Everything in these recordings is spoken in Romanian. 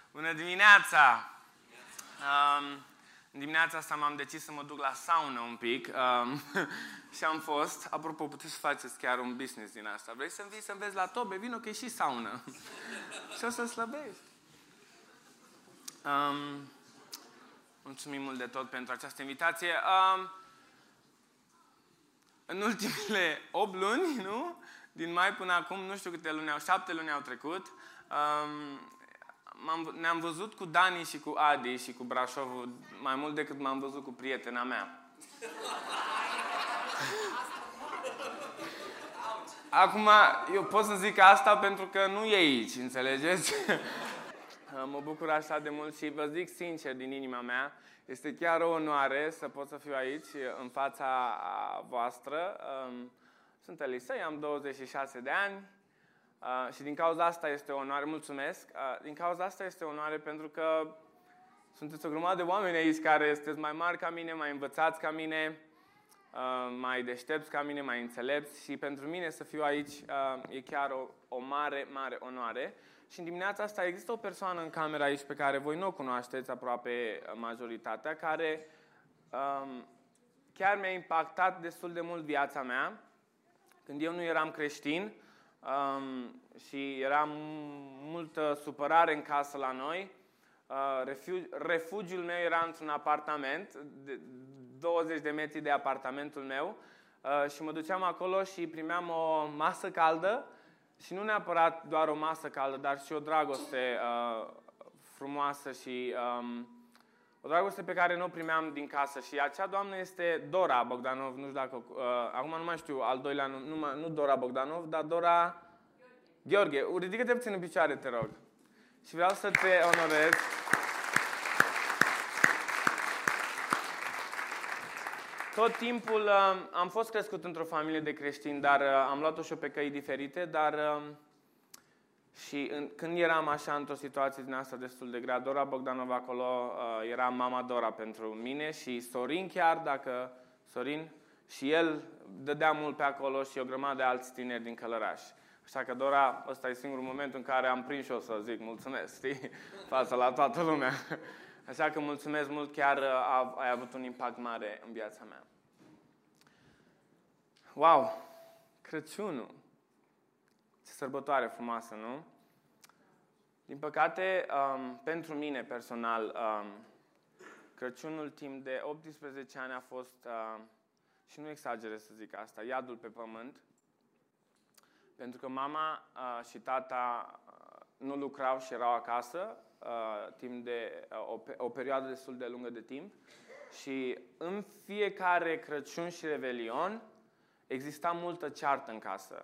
Bună dimineața! În dimineața asta m-am decis să mă duc la saună un pic și am fost. Apropo, puteți să faceți chiar un business din asta. Vrei să-mi vii să vezi la Tobe? Vino că e și saună. Și o să slăbești. Mulțumim mult de tot pentru această invitație. În ultimele 8 luni, nu? Din mai până acum, nu știu câte luni 7 luni au trecut. Ne-am văzut cu Dani și cu Adi și cu Brașovul mai mult decât m-am văzut cu prietena mea. Acum, eu pot să zic asta pentru că nu e aici, înțelegeți? Mă bucur așa de mult și vă zic sincer din inima mea, este chiar o onoare să pot să fiu aici în fața voastră. Sunt Elisei, am 26 de ani. Și din cauza asta este o onoare, mulțumesc, din cauza asta este o onoare pentru că sunteți o grămadă de oameni aici care sunteți mai mari ca mine, mai învățați ca mine, mai deștepți ca mine, mai înțelepți și pentru mine să fiu aici e chiar o mare, mare onoare. Și în dimineața asta există o persoană în camera aici pe care voi nu o cunoașteți aproape majoritatea, care chiar mi-a impactat destul de mult viața mea când eu nu eram creștin. Și era multă supărare în casă la noi. Refugiul meu era într-un apartament, 20 de metri de apartamentul meu, și mă duceam acolo și primeam o masă caldă și nu neapărat doar o masă caldă, dar și o dragoste frumoasă și o dragoste pe care nu o primeam din casă. Și acea doamnă este Dora Bogdanov, nu știu dacă... acum nu mai știu al doilea nume, nu Dora Bogdanov, dar Dora... Gheorghe. Ridică-te puțin în picioare, te rog. Și vreau să te onorez. Tot timpul am fost crescut într-o familie de creștini, dar am luat-o și eu pe căi diferite, dar... când eram așa într-o situație din asta destul de grea, Dora Bogdanova acolo era mama Dora pentru mine și Sorin chiar, dacă Sorin, și el dădea mult pe acolo și o grămadă de alți tineri din Călăraș. Așa că Dora, ăsta e singurul moment în care am prins și eu să zic mulțumesc, știi, față la toată lumea. Așa că mulțumesc mult, chiar ai avut un impact mare în viața mea. Wow! Crăciunul! Ce sărbătoare frumoasă, nu? Din păcate, pentru mine personal, Crăciunul timp de 18 ani a fost, și nu exagerez să zic asta, iadul pe pământ. Pentru că mama și tata nu lucrau și erau acasă timp de o perioadă destul de lungă de timp. Și în fiecare Crăciun și Revelion exista multă ceartă în casă.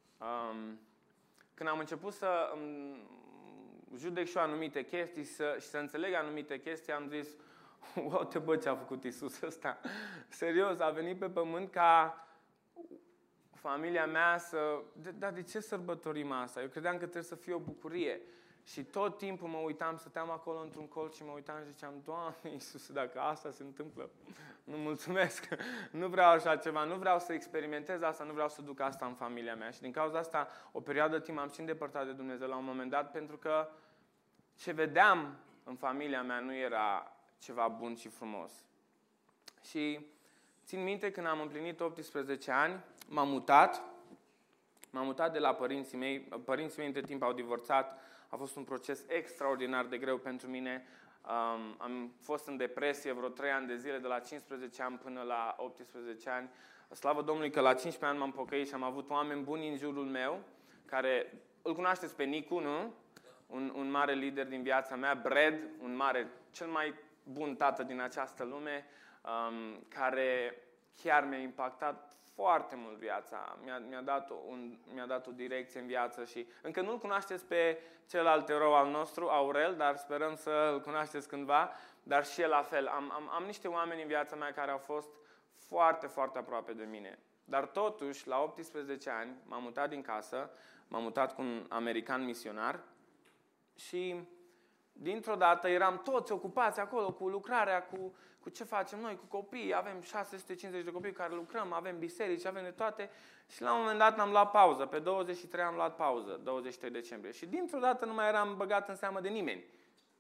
Când am început să judec și eu anumite chestii și să înțeleg anumite chestii, am zis, uite bă, ce a făcut Iisus ăsta. Serios, a venit pe pământ ca familia mea să... Dar de ce sărbătorim asta? Eu credeam că trebuie să fie o bucurie. Și tot timpul mă uitam, stăteam acolo într-un colț și mă uitam și ziceam, Doamne Iisuse, dacă asta se întâmplă, nu mulțumesc, nu vreau așa ceva, nu vreau să experimentez asta, nu vreau să duc asta în familia mea. Și din cauza asta, o perioadă de timp am și îndepărtat de Dumnezeu la un moment dat, pentru că ce vedeam în familia mea nu era ceva bun și frumos. Și țin minte când am împlinit 18 ani, m-am mutat de la părinții mei. Părinții mei între timp au divorțat. A fost un proces extraordinar de greu pentru mine. Am fost în depresie vreo 3 ani de zile, de la 15 ani până la 18 ani. Slavă Domnului că la 15 ani m-am pocăit și am avut oameni buni în jurul meu, care îl cunoașteți pe Nicu, nu? Un mare lider din viața mea, Brad, cel mai bun tată din această lume, care chiar mi-a impactat foarte mult viața. Mi-a dat o direcție în viață și încă nu-l cunoașteți pe celălalt erou al nostru, Aurel, dar sperăm să îl cunoașteți cândva, dar și el la fel. Am niște oameni în viața mea care au fost foarte, foarte aproape de mine. Dar totuși, la 18 ani, m-am mutat din casă, m-am mutat cu un american misionar și dintr-o dată eram toți ocupați acolo cu lucrarea, cu ce facem noi, cu copii. Avem 650 de copii cu care lucrăm, avem biserici, avem de toate. Și la un moment dat am luat pauză. Pe 23 am luat pauză, 23 decembrie. Și dintr-o dată nu mai eram băgat în seamă de nimeni.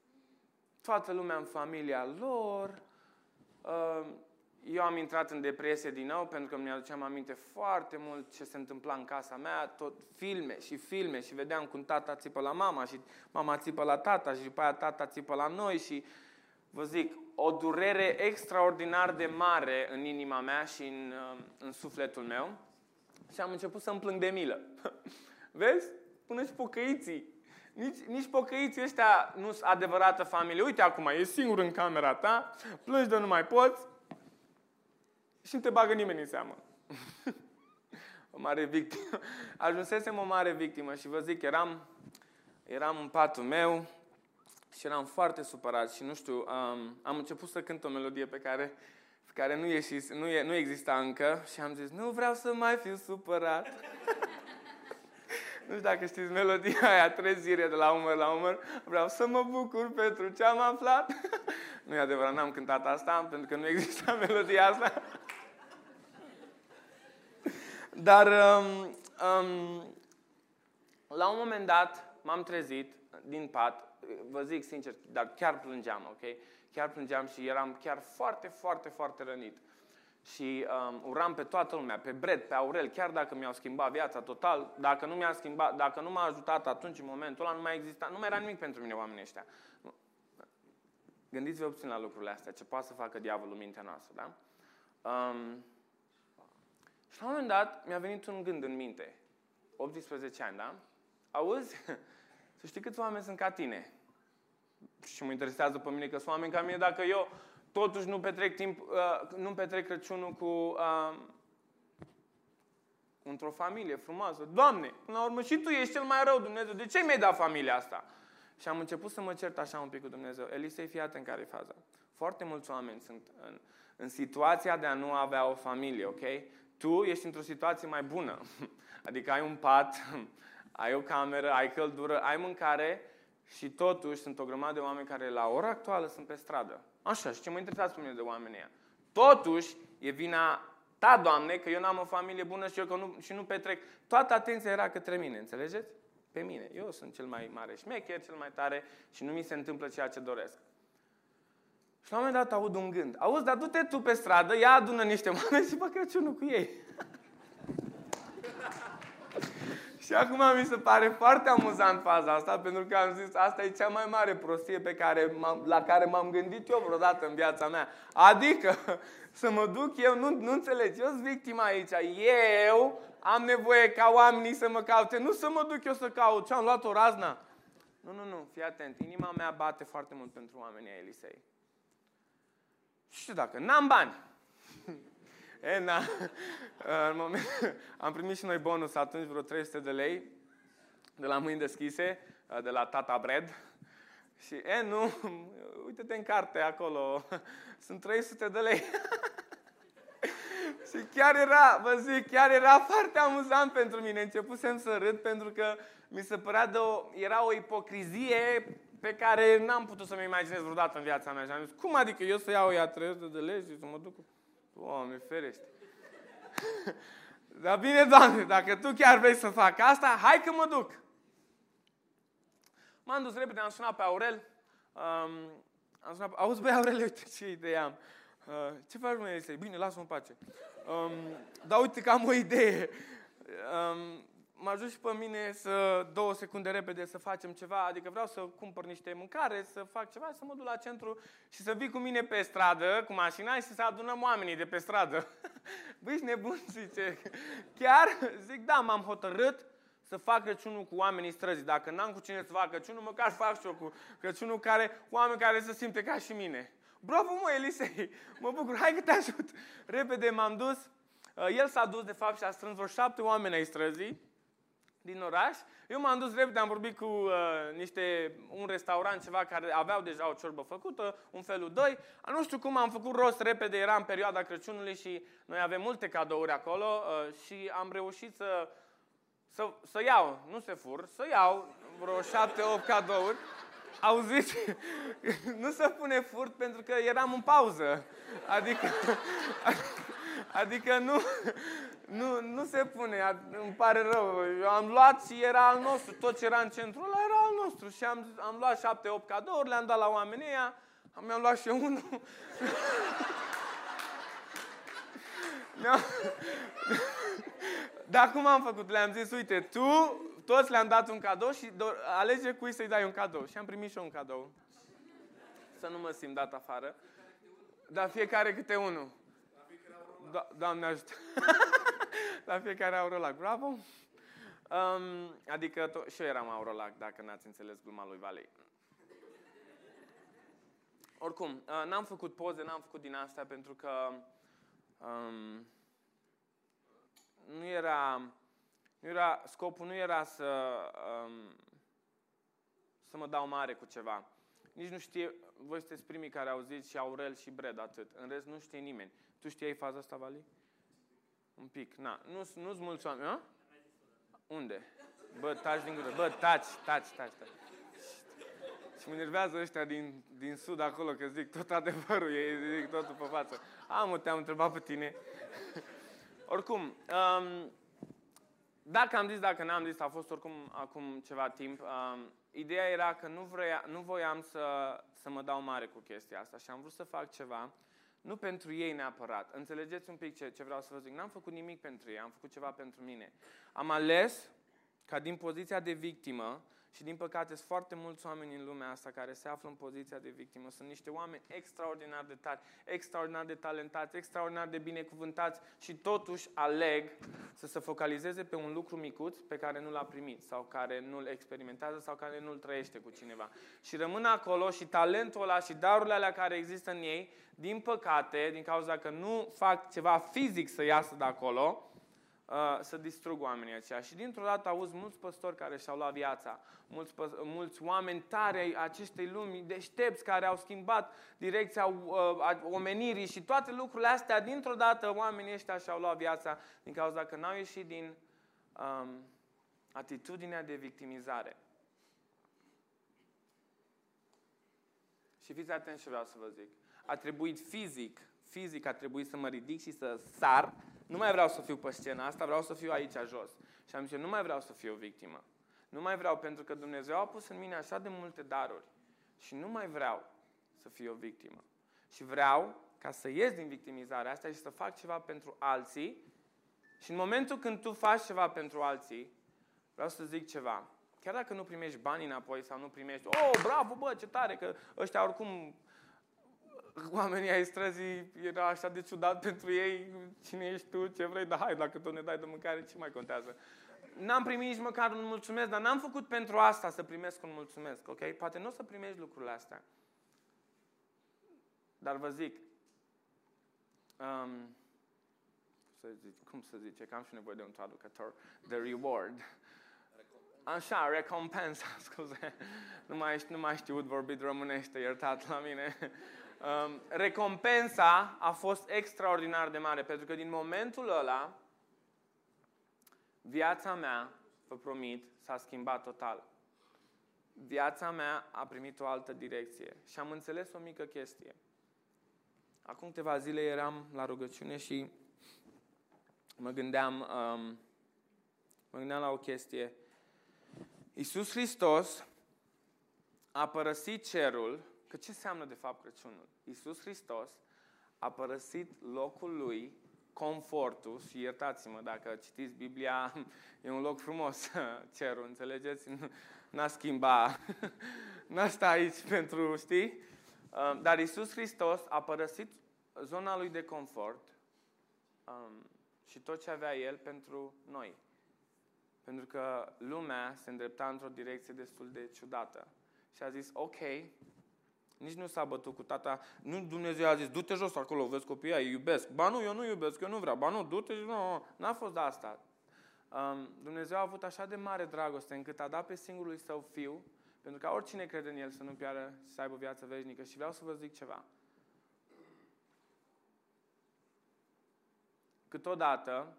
toată lumea în familia lor. Eu am intrat în depresie din nou pentru că mi-aduceam aminte foarte mult ce se întâmpla în casa mea, tot filme și vedeam cum tata țipă la mama și mama țipă la tata și după aia tata țipă la noi și vă zic, o durere extraordinar de mare în inima mea și în sufletul meu și am început să-mi plâng de milă. Vezi? Până și pocăiții. Nici pocăiții ăștia nu sunt adevărată familie. Uite acum, ești singur în camera ta, plângi de nu mai poți și nu te bagă nimeni în seamă. O mare victimă. Ajunsesem o mare victimă și vă zic, eram în patul meu și eram foarte supărat și nu știu, am început să cânt o melodie pe care nu exista încă și am zis, nu vreau să mai fiu supărat. Nu știu dacă știți melodia aia, trezire de la umăr la umăr. Vreau să mă bucur pentru ce am aflat. Nu e adevărat, n-am cântat asta, pentru că nu exista melodia asta. Dar la un moment dat m-am trezit din pat, vă zic sincer, dar chiar plângeam, ok? Chiar plângeam și eram chiar foarte, foarte, foarte rănit. Și uram pe toată lumea, pe Brad, pe Aurel, chiar dacă mi-au schimbat viața total, dacă nu mi-a schimbat, dacă nu m-a ajutat atunci, în momentul ăla, nu mai era nimic pentru mine oamenii ăștia. Gândiți-vă puțin la lucrurile astea, ce poate să facă diavolul în mintea noastră, da? Și la un moment dat mi-a venit un gând în minte, 18 ani, da? Auzi, să știi câți oameni sunt ca tine. Și mă interesează pe mine că sunt oameni ca mine dacă eu totuși nu petrec Crăciunul într-o familie frumoasă. Doamne, până la urmă și tu ești cel mai rău, Dumnezeu. De ce mi-ai dat familia asta? Și am început să mă cert așa un pic cu Dumnezeu. Elisei, fii atent care e faza. Foarte mulți oameni sunt în situația de a nu avea o familie, ok? Tu ești într-o situație mai bună. Adică ai un pat, ai o cameră, ai căldură, ai mâncare și totuși sunt o grămadă de oameni care la ora actuală sunt pe stradă. Așa, și ce mă interesează pe mine de oamenii ăia? Totuși, e vina ta, Doamne, că eu n-am o familie bună și nu petrec. Toată atenția era către mine, înțelegeți? Pe mine. Eu sunt cel mai mare șmecher, cel mai tare și nu mi se întâmplă ceea ce doresc. Și la un moment dat aud un gând. Auzi, dar du-te tu pe stradă, ia adună niște oameni și fă Crăciunul cu ei. Și acum mi se pare foarte amuzant faza asta, pentru că am zis, asta e cea mai mare prostie la care m-am gândit eu vreodată în viața mea. Adică, să mă duc eu, nu înțelegi, eu sunt victima aici. Eu am nevoie ca oamenii să mă caute, nu să mă duc eu să caut. Ce am luat o razna? Nu, fii atent, inima mea bate foarte mult pentru oamenii ai Elisei. Știu dacă n-am bani. În moment, am primit și noi bonus atunci, vreo 300 de lei, de la mâini deschise, de la tata Brad. Și, nu, uite-te în carte acolo, sunt 300 de lei. Și chiar era foarte amuzant pentru mine. Începusem să râd pentru că mi se părea era o ipocrizie pe care n-am putut să-mi imaginez vreodată în viața mea. Și am zis, cum adică eu să iau ea 300 de lei și să mă duc? Doamne, ferește. Dar bine, Doamne, dacă Tu chiar vrei să fac asta, hai că mă duc. M-am dus repede, am sunat pe Aurel. Auzi, băi, Aurel, uite ce idee am. Ce faci, mă, Elisei? Bine, lasă-mă în pace. Dar uite că am o idee. Mă ajut și pe mine 2 secunde repede să facem ceva, adică vreau să cumpăr niște mâncare, să fac ceva, să mă duc la centru și să vii cu mine pe stradă, cu mașina și să adunăm oamenii de pe stradă. Băi, ești nebun, zice. Chiar? Zic, da, m-am hotărât să fac Crăciunul cu oamenii străzii. Dacă n-am cu cine să fac Crăciunul, măcar fac și eu cu Crăciunul cu oameni care se simte ca și mine. Bravo, mă, Elisei! Mă bucur, hai că te ajut! Repede m-am dus. El s-a dus, de fapt, și a strâns vreo 7 oameni ai străzii din oraș. Eu m-am dus repede, am vorbit cu un restaurant, ceva, care aveau deja o ciorbă făcută, un felul 2. Nu știu cum am făcut rost repede, era în perioada Crăciunului și noi avem multe cadouri acolo și am reușit să iau, nu se fur, să iau vreo 7-8 cadouri. Auziți? Nu se pune furt pentru că eram în pauză. Adică nu se pune, îmi pare rău. Eu am luat și era al nostru, tot ce era în centrul ăla era al nostru și am luat 7-8 cadouri, le-am dat la oamenii ăia, mi-am luat și eu unul. Dar cum am făcut? Le-am zis, uite, toți le-am dat un cadou și alege cui să-i dai un cadou. Și am primit și eu un cadou. Să nu mă simt dat afară. Dar fiecare câte unul. Doamne ajută. La fiecare aurolac. Bravo! Adică și eu eram aurolac, dacă n-ați înțeles gluma lui Valei. Oricum, n-am făcut poze, n-am făcut din astea pentru că scopul nu era să mă dau mare cu ceva. Nici nu știe, voi sunteți primii care au zis și Aurel și Bred, atât. În rest nu știe nimeni. Tu știai faza asta, Vali? Un pic, na. Nu-s mulți oameni, a? Unde? Bă, taci din gură. Bă, taci. Și mă nervează ăștia din sud acolo, că zic tot adevărul, ei zic totul pe față. Te-am întrebat pe tine. Oricum, dacă am zis, dacă n-am zis, a fost oricum acum ceva timp. Ideea era că nu voiam să mă dau mare cu chestia asta și am vrut să fac ceva, nu pentru ei neapărat. Înțelegeți un pic ce vreau să vă zic. N-am făcut nimic pentru ei, am făcut ceva pentru mine. Am ales ca din poziția de victimă, și din păcate sunt foarte mulți oameni în lumea asta care se află în poziția de victimă. Sunt niște oameni extraordinar de tari, extraordinar de talentați, extraordinar de binecuvântați și totuși aleg să se focalizeze pe un lucru micuț pe care nu l-a primit sau care nu-l experimentează sau care nu-l trăiește cu cineva. Și rămân acolo și talentul ăla și darurile alea care există în ei, din păcate, din cauza că nu fac ceva fizic să iasă de acolo, să distrug oamenii aceia. Și dintr-o dată auzi mulți păstori care și-au luat viața, mulți oameni tari ai acestei lumi, deștepți, care au schimbat direcția omenirii și toate lucrurile astea, dintr-o dată oamenii ăștia și-au luat viața din cauza că n-au ieșit din atitudinea de victimizare. Și fiți atenți ce vreau să vă zic. A trebuit fizic a trebuit să mă ridic și să sar. Nu mai vreau să fiu pe scena asta, vreau să fiu aici jos. Și am zis, nu mai vreau să fiu o victimă. Nu mai vreau, pentru că Dumnezeu a pus în mine așa de multe daruri. Și nu mai vreau să fiu o victimă. Și vreau ca să ies din victimizarea asta și să fac ceva pentru alții. Și în momentul când tu faci ceva pentru alții, vreau să zic ceva. Chiar dacă nu primești bani înapoi sau nu primești, bravo, bă, ce tare, că ăștia oricum... Oamenii ai străzii, era așa de ciudat pentru ei, cine ești tu, ce vrei, dar hai, dacă tu ne dai de mâncare, ce mai contează? N-am primit nici măcar un mulțumesc, dar n-am făcut pentru asta să primesc un mulțumesc, ok? Poate nu o să primești lucrurile astea. Dar vă zic, cum să zice, că am și nevoie de un traducător, the reward. Așa, recompensa, scuze, nu mai știut vorbit românește, iertat la mine. Recompensa a fost extraordinar de mare, pentru că din momentul ăla, viața mea, vă promit, s-a schimbat total. Viața mea a primit o altă direcție și am înțeles o mică chestie. Acum câteva zile eram la rugăciune și mă gândeam la o chestie. Iisus Hristos a părăsit cerul. Că ce înseamnă de fapt Crăciunul? Iisus Hristos a părăsit locul lui, confortul, și iertați-mă dacă citiți Biblia, e un loc frumos, cerul, înțelegeți? N-a schimbat, n-a stat aici pentru, știi? Dar Iisus Hristos a părăsit zona lui de confort și tot ce avea El pentru noi. Pentru că lumea se îndrepta într-o direcție destul de ciudată. Și a zis, ok, nici nu s-a bătut cu tata. Nu, Dumnezeu a zis, du-te jos acolo, vezi copiii, îi iubesc. Ba nu, eu nu iubesc, eu nu vreau. Ba nu, du-te, nu. N-a fost de asta. Dumnezeu a avut așa de mare dragoste încât a dat pe singurul Său Fiu, pentru ca oricine crede în El să nu piară și să aibă viață veșnică. Și vreau să vă zic ceva. Câteodată,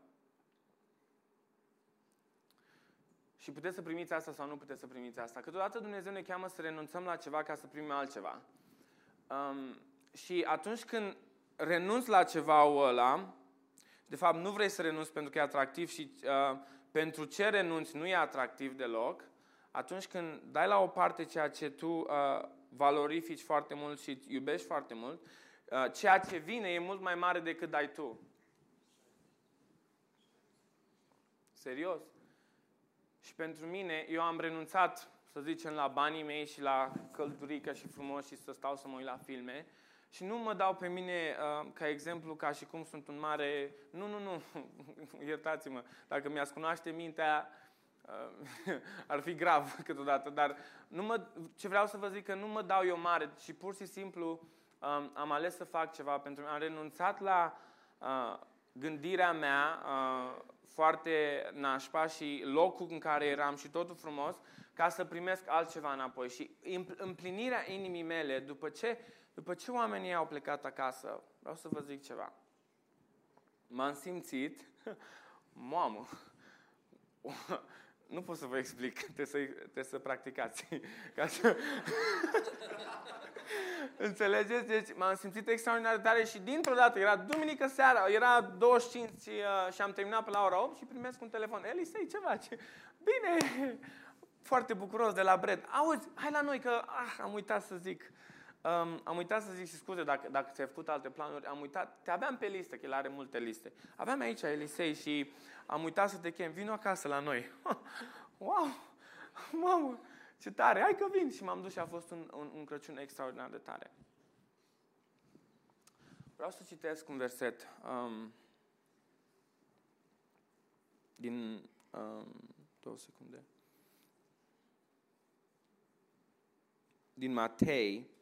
și puteți să primiți asta sau nu puteți să primiți asta. Câteodată Dumnezeu ne cheamă să renunțăm la ceva ca să primim altceva. Și atunci când renunți la ceva ăla, de fapt nu vrei să renunți pentru că e atractiv și pentru ce renunți nu e atractiv deloc, atunci când dai la o parte ceea ce tu valorifici foarte mult și iubești foarte mult, ceea ce vine e mult mai mare decât dai tu. Serios. Și pentru mine, eu am renunțat, să zicem, la banii mei și la căldurică și frumos și să stau să mă uit la filme. Și nu mă dau pe mine ca exemplu, ca și cum sunt un mare... Nu, iertați-mă, dacă mi-ați cunoaște mintea, ar fi grav câteodată, dar ce vreau să vă zic că nu mă dau eu mare și pur și simplu am ales să fac ceva pentru mine. Am renunțat la gândirea mea foarte nașpa și locul în care eram și totul frumos, ca să primesc altceva înapoi. Și împlinirea inimii mele, după ce oamenii au plecat acasă, vreau să vă zic ceva. M-am simțit, mamă, nu pot să vă explic, trebuie să practicați. Ca să... Înțelegeți? Deci m-am simțit extraordinar de tare și dintr-o dată, era duminică seara, era 25 și am terminat pe la ora 8 și primesc un telefon. Elisei, ceva, bine, foarte bucuros de la Brad. Auzi, hai la noi că am uitat să zic. Am uitat să zic și scuze dacă ți-ai făcut alte planuri, am uitat, te aveam pe listă, că el are multe liste. Aveam aici Elisei și am uitat să te chem, vino acasă la noi. Wow, mamă, ce tare, hai că vin. Și m-am dus și a fost un Crăciun extraordinar de tare. Vreau să citesc un verset din 2 secunde. Din Matei.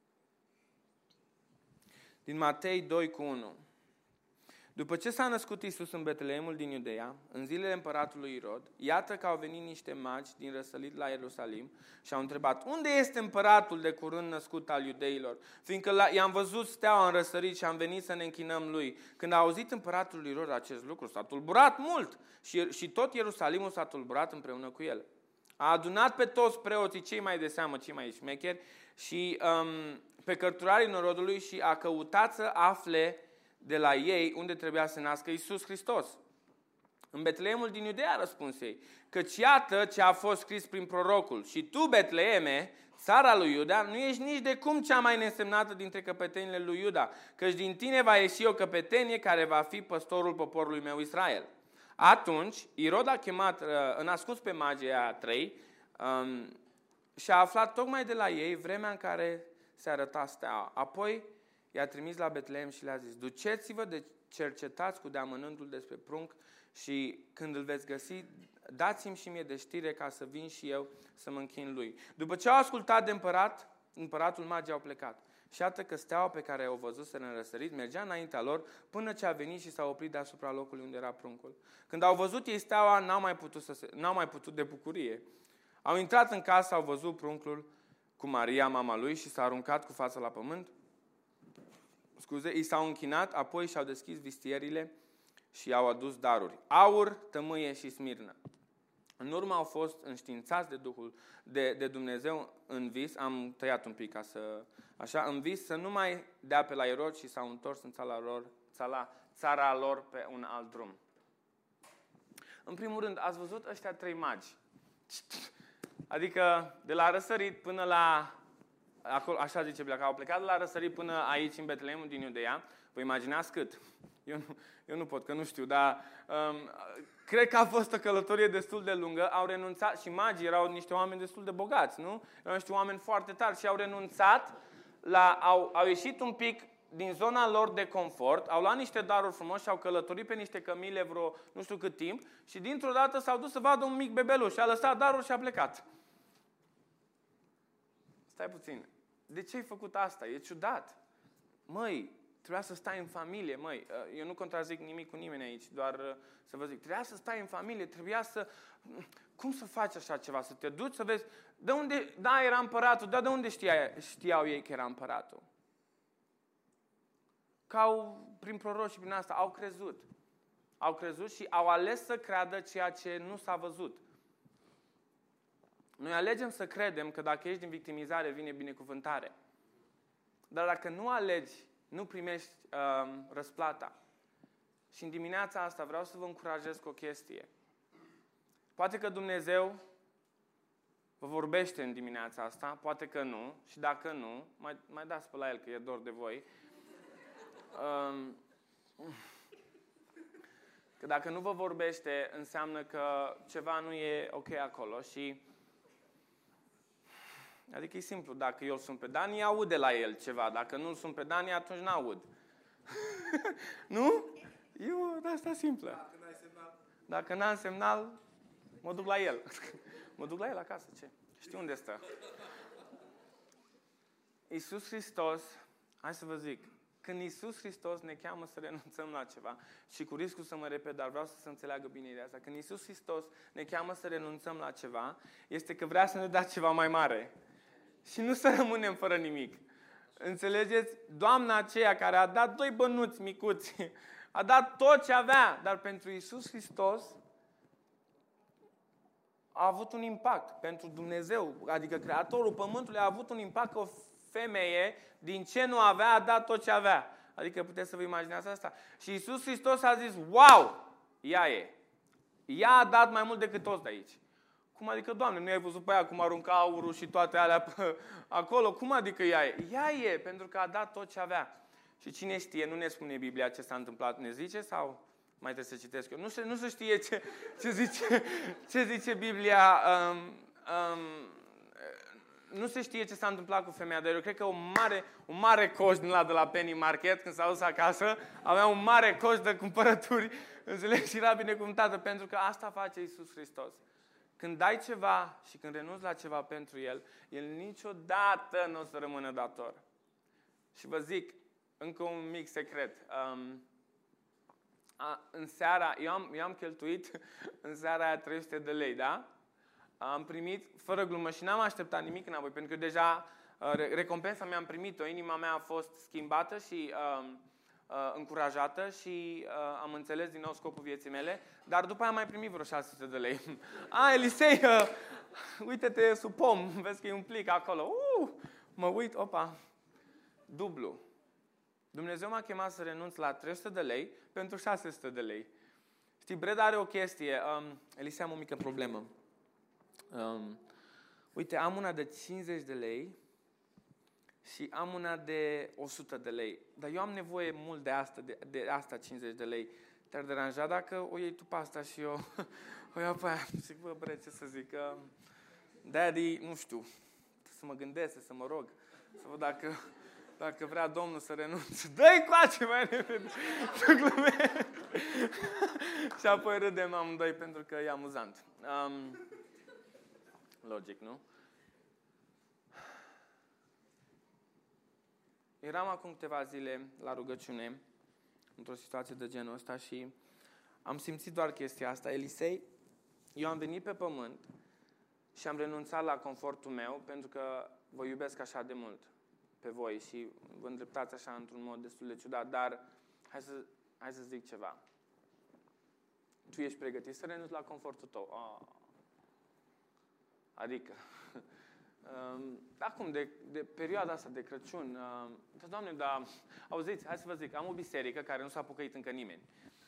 Din Matei 2:1. După ce s-a născut Iisus în Betleemul din Iudeea, în zilele împăratului Irod, iată că au venit niște magi din răsărit la Ierusalim și au întrebat: unde este împăratul de curând născut al iudeilor? Fiindcă i-am văzut steaua în răsărit și am venit să ne închinăm lui. Când a auzit împăratul Irod acest lucru, s-a tulburat mult și tot Ierusalimul s-a tulburat împreună cu el. A adunat pe toți preoții, cei mai de seamă, cei mai șmecheri, și pe cărturarii norodului și a căutat să afle de la ei unde trebuia să nască Iisus Hristos. În Betleemul din Iudeea, a răspuns ei, căci iată ce a fost scris prin prorocul. Și tu, Betleeme, țara lui Iuda, nu ești nici de cum cea mai nesemnată dintre căpetenile lui Iuda, căci din tine va ieși o căpetenie care va fi păstorul poporului meu Israel. Atunci, Irod a chemat, ascuns pe magii aia 3 și a aflat tocmai de la ei vremea în care se arăta steaua. Apoi i-a trimis la Betleem și le-a zis: duceți-vă de cercetați cu deamănântul despre prunc și când îl veți găsi, dați-mi și mie de știre ca să vin și eu să mă închin lui. După ce au ascultat de împăratul, magii au plecat. Și iată că steaua pe care o văzuseră în răsărit mergea înaintea lor până ce a venit și s-a oprit deasupra locului unde era pruncul. Când au văzut ei steaua, n-au mai putut de bucurie. Au intrat în casă, au văzut pruncul cu Maria, mama lui, și s-a aruncat cu fața la pământ. I s-au închinat, apoi și-au deschis vistierile și i-au adus daruri: aur, tămâie și smirnă. În urmă au fost înștiințați de Duhul de Dumnezeu în vis, am tăiat un pic ca să, așa, în vis, să nu mai dea pe la Irod și s-au întors în țara lor pe un alt drum. În primul rând, ați văzut ăștia 3 magi? Adică de la răsărit până la... Acolo, așa zice Biblia, că au plecat de la răsărit până aici, în Betleemul din Iudeea. Vă imaginați cât? Eu nu pot, că nu știu, dar cred că a fost o călătorie destul de lungă. Au renunțat și magii erau niște oameni destul de bogați, nu? Erau niște oameni foarte tari și au renunțat, au ieșit un pic din zona lor de confort, au luat niște daruri frumoase și au călătorit pe niște cămile vreo nu știu cât timp și dintr-o dată s-au dus să vadă un mic bebeluș și a lăsat darul și a plecat. Stai puțin. De ce ai făcut asta? E ciudat. Măi, trebuia să stai în familie, măi. Eu nu contrazic nimic cu nimeni aici, doar să vă zic. Trebuia să stai în familie, trebuia să... Cum să faci așa ceva? Să te duci să vezi... De unde... Da, era împăratul, dar de unde știau ei că era împăratul? Prin proroci și prin asta, au crezut. Au crezut și au ales să creadă ceea ce nu s-a văzut. Noi alegem să credem că dacă ești din victimizare, vine binecuvântare. Dar dacă nu alegi, nu primești răsplata. Și în dimineața asta vreau să vă încurajez cu o chestie. Poate că Dumnezeu vă vorbește în dimineața asta, poate că nu, și dacă nu, mai dați pe la el, că e dor de voi. Că dacă nu vă vorbește, înseamnă că ceva nu e ok acolo și... Adică e simplu, dacă eu îl sun pe Dani, aud de la el ceva. Dacă nu îl sun pe Dani, atunci n-aud. Nu? Eu, asta e simplă. Dacă n-am semnal, mă duc la el. Mă duc la el acasă, ce? Știu unde stă. Iisus Hristos, hai să vă zic, când Iisus Hristos ne cheamă să renunțăm la ceva, și cu riscul să mă repet, dar vreau să se înțeleagă bine ideea asta, când Iisus Hristos ne cheamă să renunțăm la ceva, este că vrea să ne dea ceva mai mare. Și nu să rămânem fără nimic. Înțelegeți? Doamna aceea care a dat 2 bănuți micuți, a dat tot ce avea, dar pentru Iisus Hristos a avut un impact. Pentru Dumnezeu, adică Creatorul Pământului, a avut un impact că o femeie, din ce nu avea, a dat tot ce avea. Adică puteți să vă imaginați asta. Și Iisus Hristos a zis, wow, ea e. Ea a dat mai mult decât toți de aici. Cum adică, Doamne, nu ai văzut pe ea cum arunca aurul și toate alea acolo? Cum adică ea e? Ea e, pentru că a dat tot ce avea. Și cine știe, nu ne spune Biblia ce s-a întâmplat, ne zice sau mai trebuie să citesc eu? Nu se știe ce zice Biblia. Nu se știe ce s-a întâmplat cu femeia, dar eu cred că un mare coș din de la Penny Market, când s-a dus acasă, avea un mare coș de cumpărături, înțelegi, și era binecuvântată, pentru că asta face Iisus Hristos. Când dai ceva și când renunți la ceva pentru El, El niciodată nu o să rămână dator. Și vă zic, încă un mic secret. În seara, eu am cheltuit în seara aia 300 de lei, da? Am primit, fără glumă, și n-am așteptat nimic înapoi, pentru că deja recompensa mea am primit-o, inima mea a fost schimbată și încurajată și am înțeles din nou scopul vieții mele, dar după aia am mai primit vreo 600 de lei. Elisei, uite-te sub pom, vezi că e un plic acolo. Mă uit, opa, dublu. Dumnezeu m-a chemat să renunț la 300 de lei pentru 600 de lei. Știi, Brad are o chestie. Elisei, am o mică problemă. Uite, am una de 50 de lei și am una de 100 de lei. Dar eu am nevoie mult de asta 50 de lei. Te-ar deranja dacă o iei tu pe asta și eu o iau pe aia? Zic, bă, bre, ce să zic? Daddy, nu știu, să mă gândesc, să mă rog, să văd dacă vrea Domnul să renunțe. Dă-i coace mai repede! Și apoi râdem amândoi pentru că e amuzant. Logic, nu? Eram acum câteva zile la rugăciune, într-o situație de genul ăsta și am simțit doar chestia asta. Elisei, eu am venit pe pământ și am renunțat la confortul meu pentru că vă iubesc așa de mult pe voi și vă îndreptați așa într-un mod destul de ciudat, dar hai să zic ceva. Tu ești pregătit să renunți la confortul tău. Adică, acum, de perioada asta de Crăciun, Doamne, dar, auziți, hai să vă zic, am o biserică care nu s-a pocăit încă nimeni.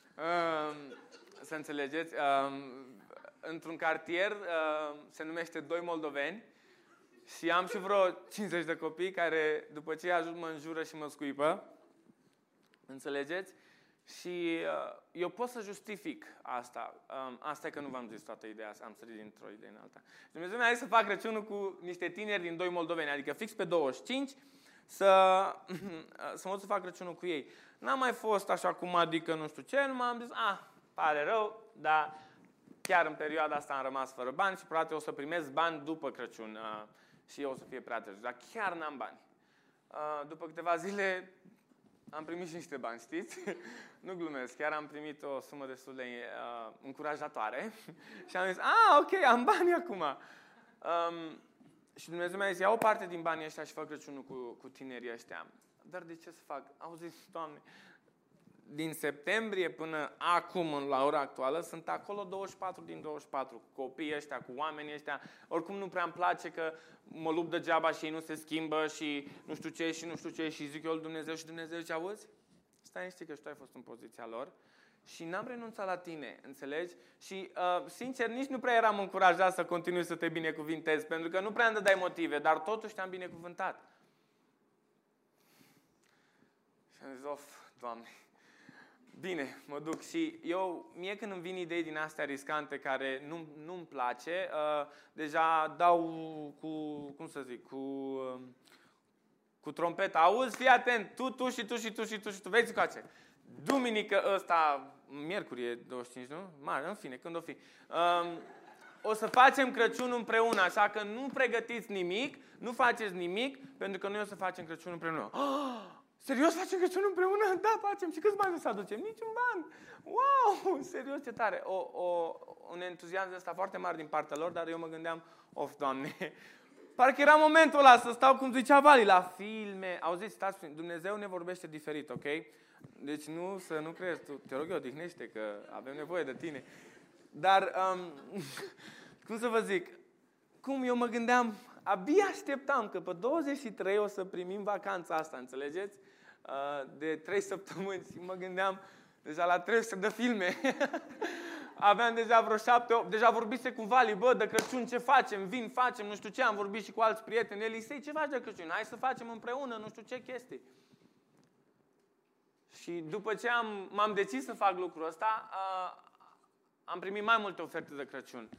Să înțelegeți, într-un cartier se numește Doi Moldoveni și am și vreo 50 de copii care, după ce ajung, mă înjură și mă scuipă. Înțelegeți? Și eu pot să justific asta. Asta e că nu v-am zis toată ideea asta, am sărit dintr-o idee în alta. Și Dumnezeu mi-a zis să fac Crăciunul cu niște tineri din Doi Moldoveni, adică fix pe 25, să mă duc să fac Crăciunul cu ei. N-am mai fost așa cum adică nu știu ce, nu m-am zis, pare rău, dar chiar în perioada asta am rămas fără bani și probabil o să primesc bani după Crăciun și eu o să fie prea târziu, dar chiar n-am bani. După câteva zile am primit și niște bani, știți? Nu glumesc, chiar am primit o sumă destul de încurajatoare și am zis, ok, am bani acum. Și Dumnezeu mi-a zis, ia o parte din banii ăștia și fă Crăciunul cu tinerii ăștia. Dar de ce să fac? Auzi, Doamne, din septembrie până acum, la ora actuală, sunt acolo 24 din 24, cu copiii ăștia, cu oamenii ăștia. Oricum nu prea îmi place că mă lupt degeaba și ei nu se schimbă și nu știu ce și nu știu ce și zic eu lui Dumnezeu și Dumnezeu zice, auzi? Stai niște că și tu ai fost în poziția lor și n-am renunțat la tine, înțelegi? Și, sincer, nici nu prea eram încurajat să continui să te binecuvintez, pentru că nu prea îmi dădeai motive, dar totuși te-am binecuvântat. Și am zis, Doamne, bine, mă duc. Și mie când îmi vin idei din astea riscante care nu-mi place, deja dau cu trompeta. Auzi, fii atent, tu și tu, vezi coace. Duminică ăsta, miercuri e 25, nu? Mare, în fine, când o fi. O să facem Crăciunul împreună, așa că nu pregătiți nimic, nu faceți nimic, pentru că noi o să facem Crăciunul împreună. Serios facem Crăciunul împreună? Da, facem. Și câți bani o să aducem? Niciun ban. Wow, serios, ce tare. Un entuziasm ăsta foarte mare din partea lor, dar eu mă gândeam, Doamne, parcă era momentul ăla să stau, cum zicea Vali, la filme. Auziți, stați, Dumnezeu ne vorbește diferit, ok? Deci să nu crezi, te rog eu, odihnește, că avem nevoie de tine. Dar, cum să vă zic, cum eu mă gândeam, abia așteptam că pe 23 o să primim vacanța asta, înțelegeți? De 3 săptămâni și mă gândeam deja la 300 de filme. Aveam deja vreo 7-8, deja vorbise cu Vali, de Crăciun ce facem, facem, nu știu ce, am vorbit și cu alți prieteni. Elisei, ce faci de Crăciun? Hai să facem împreună, nu știu ce chestii. Și după ce m-am decis să fac lucrul ăsta, am primit mai multe oferte de Crăciun.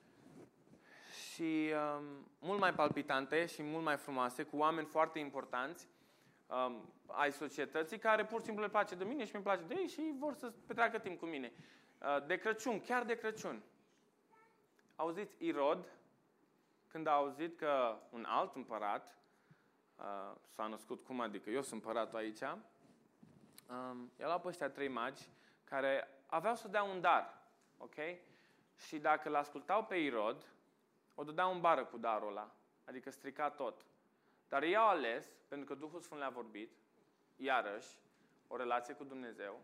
Și mult mai palpitante și mult mai frumoase, cu oameni foarte importanți ai societății, care pur și simplu le place de mine și mi-e place de ei și vor să petreacă timp cu mine. De Crăciun, chiar de Crăciun. Auziți, Irod, când a auzit că un alt împărat s-a născut, cum adică eu sunt împăratul aici, i-a luat pe ăștia 3 magi care aveau să dea un dar, ok? Și dacă l-ascultau pe Irod, o dădeau în bară cu darul ăla, adică strica tot. Dar ei au ales, pentru că Duhul Sfânt le-a vorbit, iarăși, o relație cu Dumnezeu.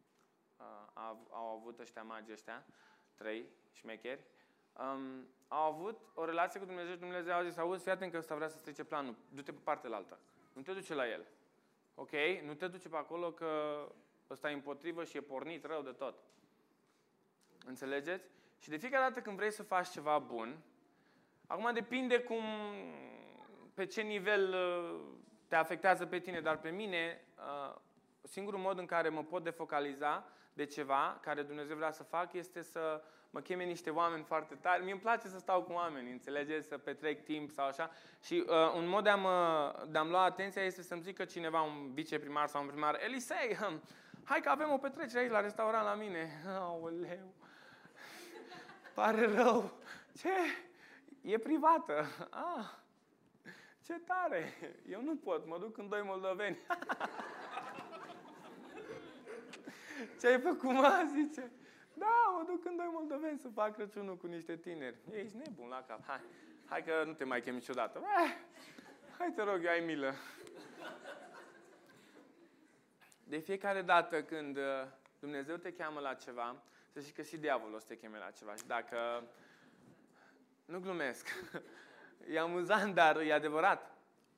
Au avut ăștia magi ăștia, 3 șmecheri, au avut o relație cu Dumnezeu și Dumnezeu a zis, auzi, fii atent că ăsta vrea să strice planul, du-te pe partea altă. Nu te duce la el. Ok? Nu te duce pe acolo că ăsta e împotrivă și e pornit rău de tot. Înțelegeți? Și de fiecare dată când vrei să faci ceva bun, acum depinde pe ce nivel te afectează pe tine, dar pe mine, singurul mod în care mă pot defocaliza de ceva care Dumnezeu vrea să fac este să mă cheme niște oameni foarte tari. Mie îmi place să stau cu oameni, înțelegeți? Să petrec timp sau așa. Și un mod de a-mi lua atenția este să-mi zică cineva, un viceprimar sau un primar, Elisei, hai că avem o petrecere aici la restaurant la mine. Aoleu, pare rău. Ce? E privată. Ce tare. Eu nu pot, mă duc în 2 moldoveni. Ce ai făcut, mă? Zice. Da, mă duc în 2 moldoveni să fac Crăciunul cu niște tineri. Ești nebun la cap. Hai că nu te mai chem niciodată. Hai te rog, ai milă. De fiecare dată când Dumnezeu te cheamă la ceva, să știi că și diavolul o să te cheme la ceva. Și dacă... Nu glumesc. E amuzant, dar e adevărat.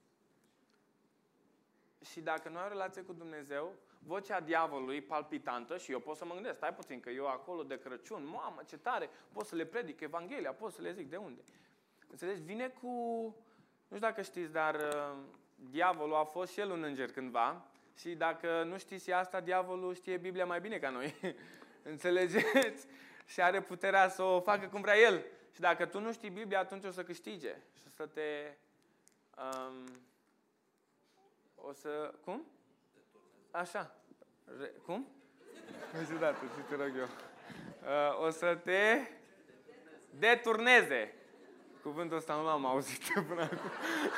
Și dacă nu ai o relație cu Dumnezeu, vocea diavolului palpitantă, și eu pot să mă gândesc, stai puțin, că eu acolo de Crăciun, mamă, ce tare, pot să le predic Evanghelia, pot să le zic de unde. Înțelegi? Vine cu, nu știu dacă știți, dar diavolul a fost și el un înger cândva și dacă nu știți asta, diavolul știe Biblia mai bine ca noi. Înțelegeți? Și are puterea să o facă cum vrea el. Și dacă tu nu știi Biblia, atunci o să câștige și o să te... o să... Cum? Așa. Cum? Niciodată, și te rog eu. O să te deturneze. Cuvântul ăsta nu l-am auzit până acum.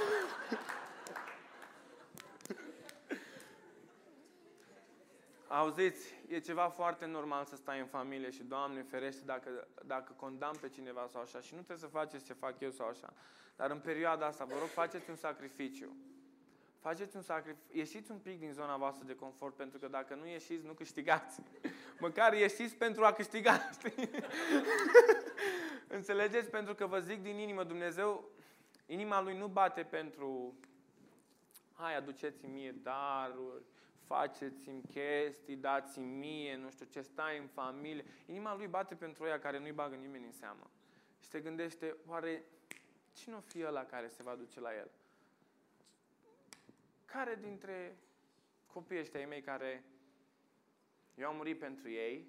Auziți, e ceva foarte normal să stai în familie și, Doamne ferește, dacă condamn pe cineva sau așa, și nu trebuie să faceți ce fac eu sau așa, dar în perioada asta, vă rog, faceți un sacrificiu. Faceți un sacrificiu. Ieșiți un pic din zona voastră de confort, pentru că dacă nu ieșiți, nu câștigați. Măcar ieșiți pentru a câștiga, știi? Înțelegeți? Pentru că vă zic din inimă, Dumnezeu, inima Lui nu bate pentru hai, aduceți-mi mie daruri, faceți-mi chestii, dați-mi mie, nu știu ce, stai în familie. Inima lui bate pentru ăia care nu-i bagă nimeni în seamă. Și te gândește, oare cine o fi ăla care se va duce la el? Care dintre copiii ăștia ai mei care eu am murit pentru ei,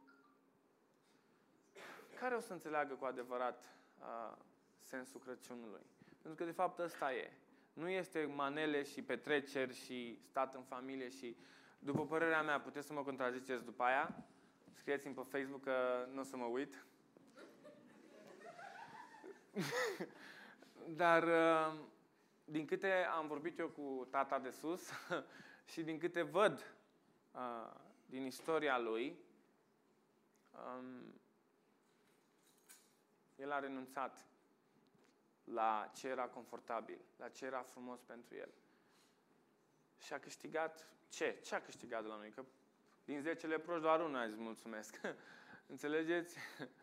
care o să înțeleagă cu adevărat sensul Crăciunului? Pentru că de fapt ăsta e. Nu este manele și petreceri și stat în familie și, după părerea mea, puteți să mă contraziceți după aia, scrieți-mi pe Facebook că nu o să mă uit. Dar din câte am vorbit eu cu tata de sus și din câte văd din istoria lui, el a renunțat la ce era confortabil, la ce era frumos pentru el. Și a câștigat ce? Ce a câștigat de la noi? Că din 10 leproși doar unul a zis mulțumesc. Înțelegeți?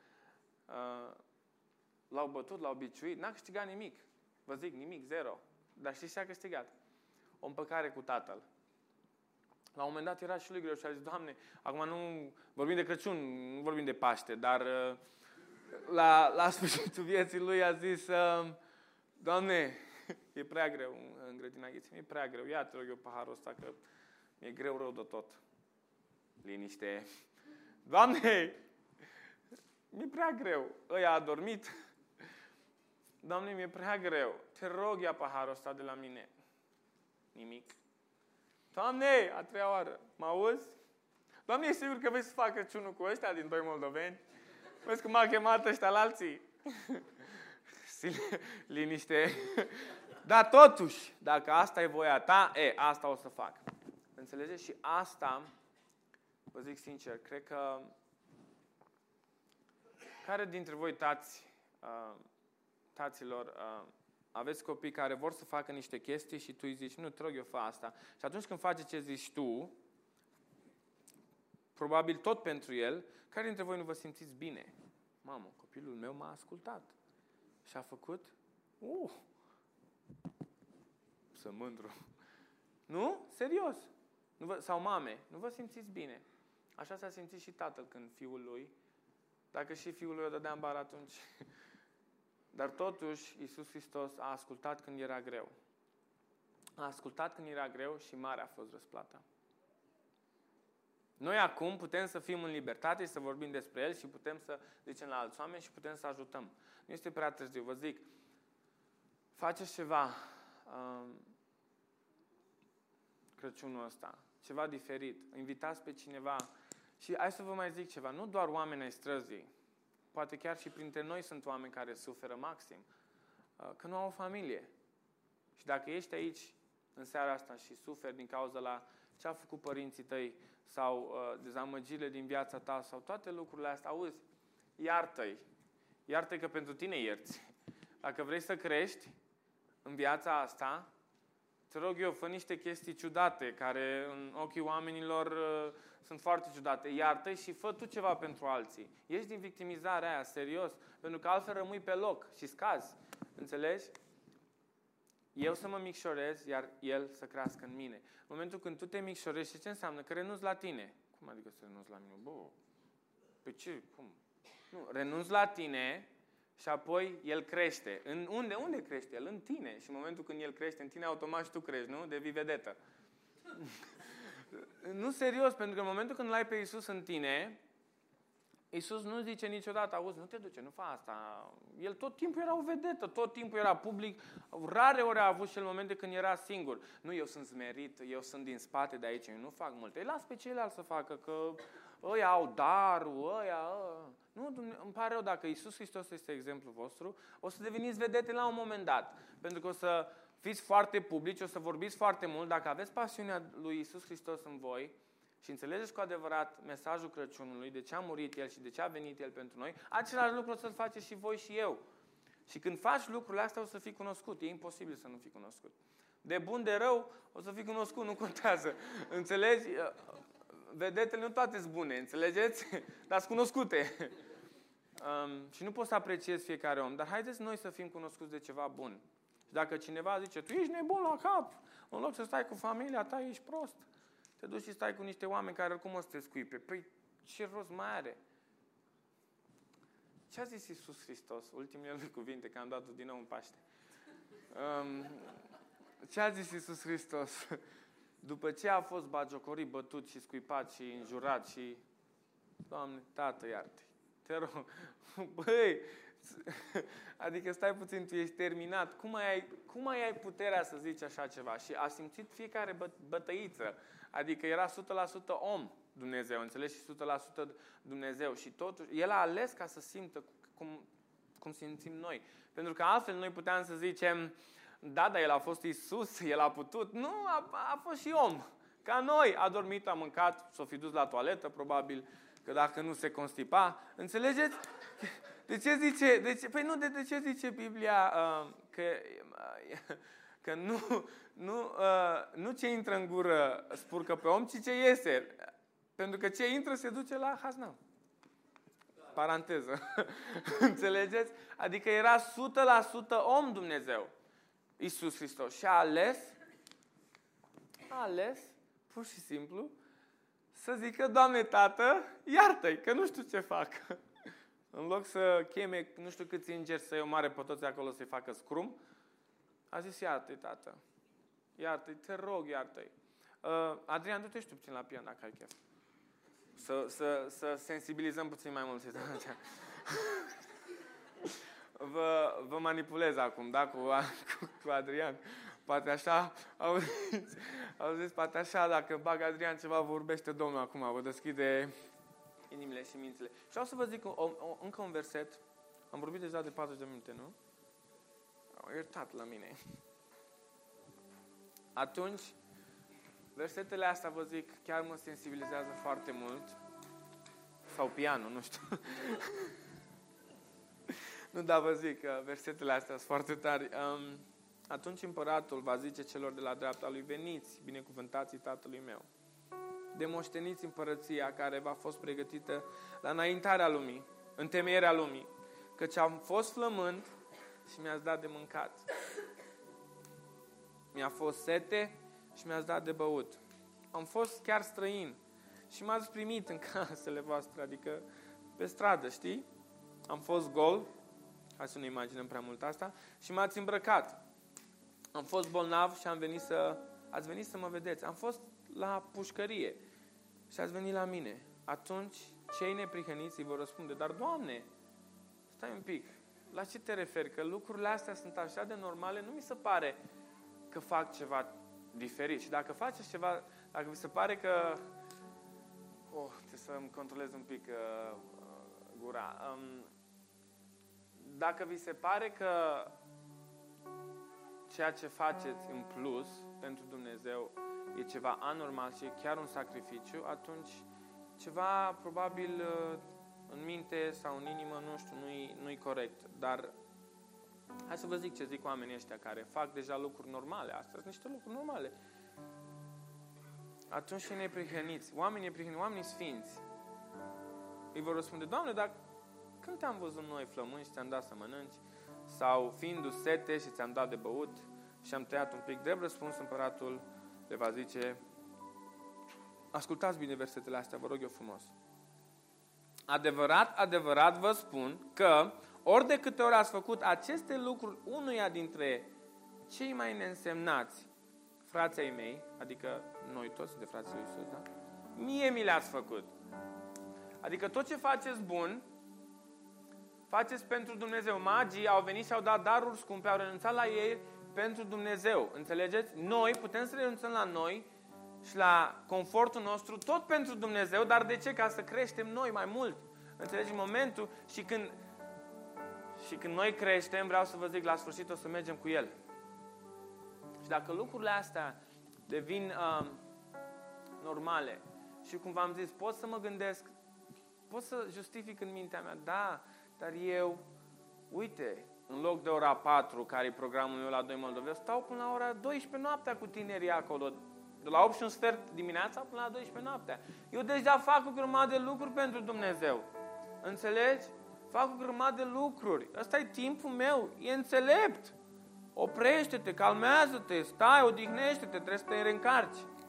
L-au bătut, l-au biciuit, n-a câștigat nimic. Vă zic, nimic, zero. Dar știți ce a câștigat? O împăcare cu Tatăl. La un moment dat era și lui greu și a zis, Doamne, acum nu vorbim de Crăciun, nu vorbim de Paște, dar la sfârșitul vieții lui a zis, Doamne, e prea greu în grădina Ghețimanii, e prea greu, ia te rog eu paharul ăsta că mi-e greu rău de tot. Liniște. Doamne, mi-e prea greu. Ăia a dormit. Doamne, mi-e prea greu. Te rog, ia paharul ăsta de la mine. Nimic. Doamne, a treia oară. Mă auzi? Doamne, e sigur că vei să fac Crăciunul cu ăștia din doi moldoveni? Vezi că m-a chemat ăștia la alții? Liniște. Dar totuși, dacă asta e voia ta, asta o să fac. Înțelegeți? Și asta, vă zic sincer, cred că care dintre voi taților, aveți copii care vor să facă niște chestii și tu îi zici, nu, te rog, eu fac asta. Și atunci când face ce zici tu, probabil tot pentru el, care dintre voi nu vă simțiți bine? Mamă, copilul meu m-a ascultat. Și a făcut? Să mândru. Nu? Serios. Sau mame, nu vă simțiți bine. Așa s-a simțit și tatăl când fiul lui. Dacă și fiul lui o dădea în bar atunci. Dar totuși, Iisus Hristos a ascultat când era greu. A ascultat când era greu și mare a fost răsplata. Noi acum putem să fim în libertate și să vorbim despre El și putem să zicem la alți oameni și putem să ajutăm. Nu este prea târziu. Vă zic, faceți ceva Crăciunul ăsta, ceva diferit. Invitați pe cineva. Și hai să vă mai zic ceva. Nu doar oameni ai străzii. Poate chiar și printre noi sunt oameni care suferă maxim. Că nu au o familie. Și dacă ești aici în seara asta și suferi din cauza la ce au făcut părinții tăi sau dezamăgirile din viața ta sau toate lucrurile astea, auzi, iartă-i. Iartă-i că pentru tine ierți. Dacă vrei să crești în viața asta, te rog eu, fă niște chestii ciudate, care în ochii oamenilor sunt foarte ciudate. Iartă-i și fă tu ceva pentru alții. Ieși din victimizarea aia, serios, pentru că altfel rămâi pe loc și scazi. Înțelegi? Eu să mă micșorez, iar El să crească în mine. În momentul când tu te micșorezi, ce înseamnă? Că renunți la tine. Cum adică să renunți la mine? Pe ce? Cum? Nu, renunți la tine și apoi El crește. Unde crește El? În tine. Și în momentul când El crește în tine, automat și tu crești, nu? Devii vedetă. Nu, serios, pentru că în momentul când l-ai pe Iisus în tine, Iisus nu zice niciodată, auzi, nu te duce, nu fa asta. El tot timpul era o vedetă, tot timpul era public. Rare ori a avut și el momente când era singur. Nu, eu sunt smerit, eu sunt din spate de aici, eu nu fac multe. Îi las pe ceilalți să facă, că ăia au darul, ăia. Nu, îmi pare rău, dacă Iisus Hristos este exemplul vostru, o să deveniți vedete la un moment dat. Pentru că o să fiți foarte publici, o să vorbiți foarte mult. Dacă aveți pasiunea lui Iisus Hristos în voi, și înțelegeți cu adevărat mesajul Crăciunului, de ce a murit El și de ce a venit El pentru noi, același lucru o să-l faceți și voi și eu. Și când faci lucrurile astea, o să fii cunoscut. E imposibil să nu fii cunoscut. De bun, de rău, o să fii cunoscut, nu contează. Înțelegi? Vedetele nu toate sunt bune, înțelegeți? Dar sunt cunoscute. Și nu poți să apreciezi fiecare om. Dar haideți noi să fim cunoscuți de ceva bun. Și dacă cineva zice, tu ești nebun la cap, în loc să stai cu familia ta, ești prost. te duci și stai cu niște oameni care oricum o să te scuipe. Păi, ce rost mai are? Ce a zis Iisus Hristos? Ultimele lui cuvinte, că am dat-o din nou în Paște. Ce a zis Iisus Hristos? După ce a fost bagiocorit, bătut și scuipat și înjurat și... Doamne, Tată, iartă-i. Te rog. Băi, adică stai puțin, tu ești terminat. Cum mai ai puterea să zici așa ceva? Și a simțit fiecare bătăiță. Adică era 100% om Dumnezeu, înțelegi? Și 100% Dumnezeu. Și totuși, El a ales ca să simtă cum simțim noi. Pentru că altfel noi puteam să zicem, da, dar El a fost Iisus, El a putut. Nu, a fost și om. Ca noi, a dormit, a mâncat, s-o fi dus la toaletă, probabil, că dacă nu se constipa. Înțelegeți? De ce zice, păi nu, de ce zice Biblia că nu ce intră în gură spurcă pe om, ci ce iese. Pentru că ce intră se duce la haznam. Paranteză. Înțelegeți? Adică era 100% om Dumnezeu. Iisus Hristos. Și a ales, pur și simplu, să zică, Doamne, Tată, iartă-i, că nu știu ce fac. În loc să cheme nu știu câți îngeri să-i omoare pe toți acolo să-i facă scrum, a zis, iartă-i, Tată. Iartă-i, te rog, iartă-i. Adrian, du-te și tu puțin la pian dacă ai chef. Să sensibilizăm puțin mai mult situația. Vă manipulez acum, da, cu Adrian. Poate așa, auziți, poate așa, dacă bag Adrian ceva, vorbește Domnul acum, vă deschide inimile și mințile. Și vreau să vă zic încă un verset. Am vorbit deja de 40 de minute, nu? Iertat la mine. Atunci, versetele astea, vă zic, chiar mă sensibilizează foarte mult. Sau pianul, nu știu. Nu, dar vă zic că versetele astea sunt foarte tari. Atunci împăratul va zice celor de la dreapta lui, veniți, binecuvântații tatălui meu. Demoșteniți împărăția care v-a fost pregătită la înaintarea lumii, întemeierea lumii. Căci am fost flămând și mi-ați dat de mâncat. Mi-a fost sete și mi-ați dat de băut. Am fost chiar străin și m-ați primit în casele voastre, adică pe stradă, știi? Am fost gol, hai să nu imaginăm prea mult asta, și m-ați îmbrăcat. Am fost bolnav și ați venit să mă vedeți. Am fost la pușcărie și ați venit la mine. Atunci cei neprihăniți îi vor răspunde, dar Doamne, stai un pic, la ce te referi? Că lucrurile astea sunt așa de normale, nu mi se pare că fac ceva diferit. Și dacă faceți ceva, dacă vi se pare că... trebuie să-mi controlez un pic gura. Dacă vi se pare că ceea ce faceți în plus pentru Dumnezeu e ceva anormal și e chiar un sacrificiu, atunci ceva probabil în minte sau în inimă, nu știu, nu-i corect. Dar hai să vă zic ce zic oamenii ăștia care fac deja lucruri normale. Astea sunt niște lucruri normale. Atunci și neprihăniți, oamenii neprihăniți, oamenii sfinți, îi vor răspunde, Doamne, dar când te-am văzut noi flămâni și ți-am dat să mănânci? Sau fiindu sete și ți-am dat de băut și am tăiat un pic? Drept răspuns, împăratul le va zice, ascultați bine versetele astea, vă rog eu frumos. Adevărat, adevărat vă spun că ori de câte ori ați făcut aceste lucruri unuia dintre cei mai neînsemnați frații ai mei, adică noi toți de frații lui Iisus, da? Mie mi le-ați făcut. Adică tot ce faceți bun, faceți pentru Dumnezeu. Magii au venit și au dat daruri scumpe, au renunțat la ei pentru Dumnezeu. Înțelegeți? Noi putem să renunțăm la noi și la confortul nostru tot pentru Dumnezeu, dar de ce? Ca să creștem noi mai mult. Înțelegi? În momentul și când noi creștem, vreau să vă zic, la sfârșit o să mergem cu El. Și dacă lucrurile astea devin normale și cum v-am zis, pot să mă gândesc, pot să justific în mintea mea, da, dar eu, uite, în loc de ora 4, care e programul meu la 2 Moldovei, stau până la ora 12 noaptea cu tinerii acolo, de la 8 și un sfert dimineața până la 12 noaptea. Eu deja fac o grămadă de lucruri pentru Dumnezeu. Înțelegi? Fac o grămadă de lucruri. Ăsta e timpul meu, e înțelept. Oprește-te, calmează-te, stai, odihnește-te, trebuie să te reîncarci.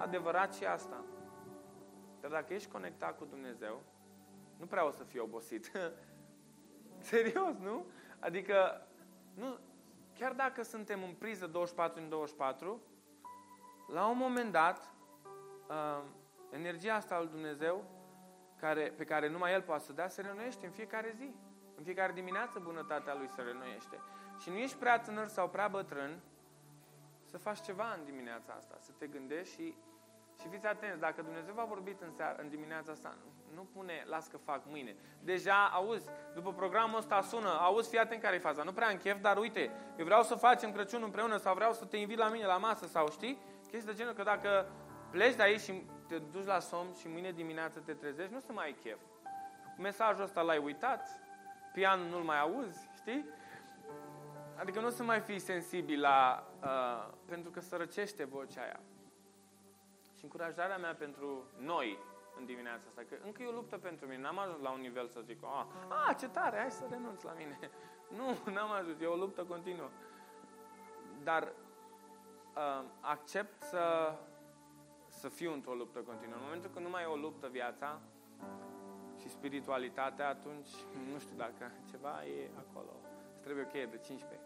adevărat și asta. Dar dacă ești conectat cu Dumnezeu, nu prea o să fii obosit. Serios, nu? Adică, nu, chiar dacă suntem în priză 24/24, la un moment dat, energia asta al Dumnezeu, pe care numai El poate să dea, se reînnoiește în fiecare zi. În fiecare dimineață bunătatea Lui se reînnoiește. Și nu ești prea tânăr sau prea bătrân să faci ceva în dimineața asta, să te gândești și fiți atenți, dacă Dumnezeu v-a vorbit în dimineața asta, nu pune, las că fac mâine. Deja, auzi, după programul ăsta sună, auzi, fii atent care e faza. Nu prea am chef, dar uite, eu vreau să facem Crăciun împreună sau vreau să te invit la mine la masă sau știi? Chestii de genul că dacă pleci de aici și te duci la somn și mâine dimineață te trezești, nu o să mai ai chef. Mesajul ăsta l-ai uitat, pianul nu-l mai auzi, știi? Adică nu o să mai fii sensibil la... pentru că sărăcește vocea aia. Și încurajarea mea pentru noi în dimineața asta, că încă e o luptă pentru mine. N-am ajuns la un nivel să zic, ce tare, hai să renunț la mine. Nu, n-am ajuns, e o luptă continuă. Dar accept să fiu într-o luptă continuă. În momentul când nu mai e o luptă viața și spiritualitatea, atunci nu știu dacă ceva e acolo. Îți trebuie o cheie de 15.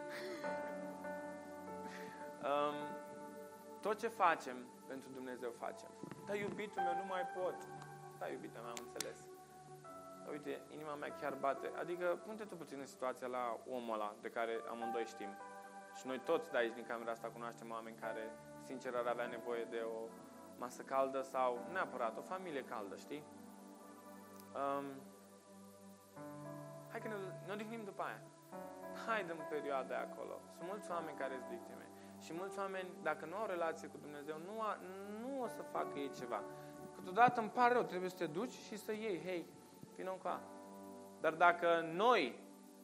Tot ce facem pentru Dumnezeu facem. Dar iubitul meu, nu mai pot. Da, iubitul meu, am înțeles. Dar uite, inima mea chiar bate. Adică, pune-te tu puțin în situația la omul ăla de care amândoi știm. Și noi toți de aici, din camera asta, cunoaștem oameni care, sincer, ar avea nevoie de o masă caldă sau, neapărat, o familie caldă, știi? Hai că ne odihnim după aia. Hai, dăm perioada acolo. Sunt mulți oameni care sunt victime. Și mulți oameni, dacă nu au relație cu Dumnezeu, nu o să facă ei ceva. Câteodată îmi pare rău, trebuie să te duci și să iei, hei, vină încoa. Dar dacă noi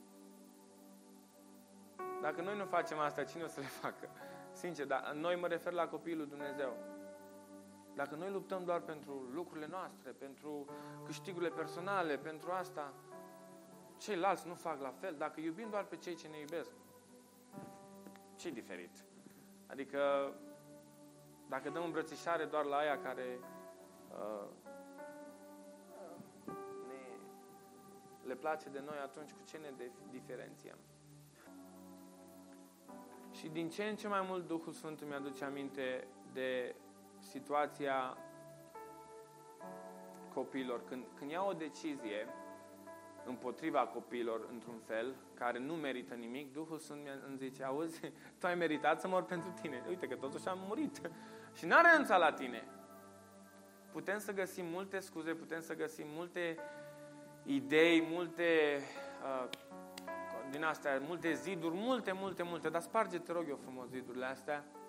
nu facem asta, cine o să le facă? Sincer, dar noi mă refer la copiii lui Dumnezeu. Dacă noi luptăm doar pentru lucrurile noastre, pentru câștigurile personale, pentru asta, ceilalți nu fac la fel. Dacă iubim doar pe cei ce ne iubesc, ce-i diferit? Adică, dacă dăm îmbrățișare doar la aia care le place de noi, atunci cu ce ne diferențiem? Și din ce în ce mai mult Duhul Sfânt îmi aduce aminte de situația copiilor. Când iau o decizie împotriva copiilor, într-un fel, care nu merită nimic, Duhul Sfânt îmi zice, auzi, tu ai meritat să mor pentru tine. Uite că totuși am murit. Și n-a renunțat la tine. Putem să găsim multe scuze, putem să găsim multe idei, multe din astea, multe ziduri, multe, dar sparge, te rog eu frumos, zidurile astea